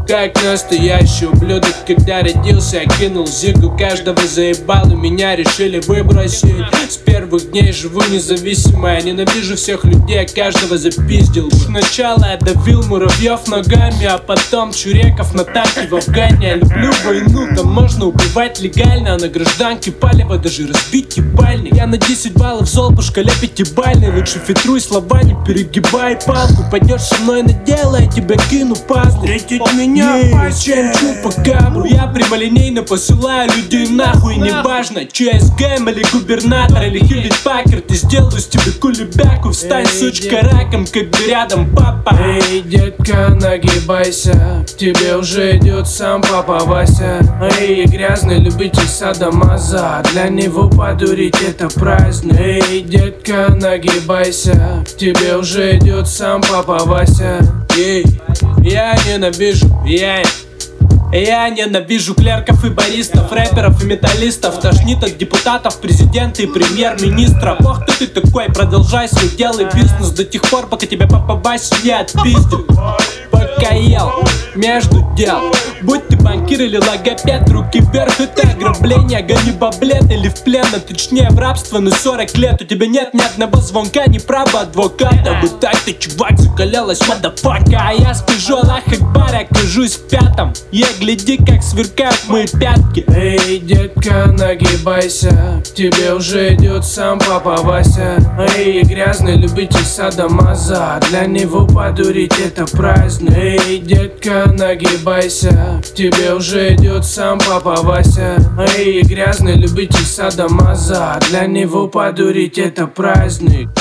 как настоящий ублюдок. Когда родился, кинул зигу, каждого заебал, и меня решили выбросить. С первых дней живу независимо, я ненавижу всех людей, каждого запиздил. Сначала я давил муравьев ногами, а потом чуреков на танке в Афгане. Я люблю войну, там можно убивать легально, а на гражданке палево даже разбить ебальник. Я на 10 баллов зол по шкале пятибалльной, лучше фильтруй слова, не перегибай палку. Пойдешь со мной на дело, я тебя кину пазлы. Встретить меня почему по кабру. Я прямолинейно посылаю людей нахуй, неважно ЧСГ или губернатор или Хьюлетт Паккард. Ты сделаю с тебя кулебяку, встань, сучка, раком, когда рядом папа. Эй, детка, нагибайся, к тебе уже идет сам папа Вася. Эй, грязный любитель садомаза, для него подурить это праздник. Эй, детка, нагибайся, к тебе уже идет сам папа Вася. Эй, я ненавижу, я ненавижу клерков и баристов, рэперов и металлистов. Тошнит от депутатов, президента и премьер-министра. Ох, кто ты такой, продолжай свой делай бизнес до тех пор, пока тебя папа Вася не отпиздит. Пока ел между дел, будь ты банкир или логопед, руки вверх, это ограбление. Гони баблет или в плен, а точнее в рабство на 40 лет. У тебя нет ни одного звонка, ни права адвоката. Вот так ты, чувак, закалялась, мадапака. А я скажу Аллах Акбар, я окажусь в пятом. Гляди, как сверкают мои пятки. Эй, детка, нагибайся, к тебе уже идет сам папа Вася. Эй, грязный любитель садомаза, для него подурить это праздник. Эй, детка, нагибайся, к тебе уже идет сам папа Вася. Эй, грязный любитель садомаза, для него подурить это праздник.